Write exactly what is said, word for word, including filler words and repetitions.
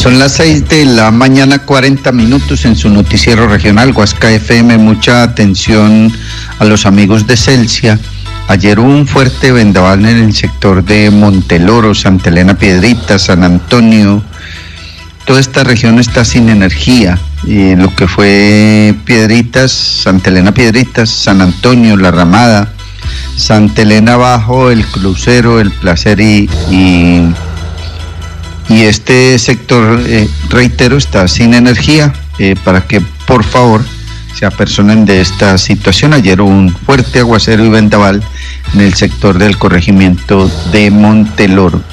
Son las seis de la mañana, cuarenta minutos en su noticiero regional Guasca F M. Mucha atención a los amigos de Celsia. Ayer hubo un fuerte vendaval en el sector de Monteloro, Santa Elena Piedritas, San Antonio. Toda esta región está sin energía. Eh, lo que fue Piedritas, Santa Elena Piedritas, San Antonio, La Ramada, Santa Elena Abajo, El Crucero, El Placer y... y Y este sector, eh, reitero, está sin energía, eh, para que por favor se apersonen de esta situación. Ayer hubo un fuerte aguacero y vendaval en el sector del corregimiento de Monteloro.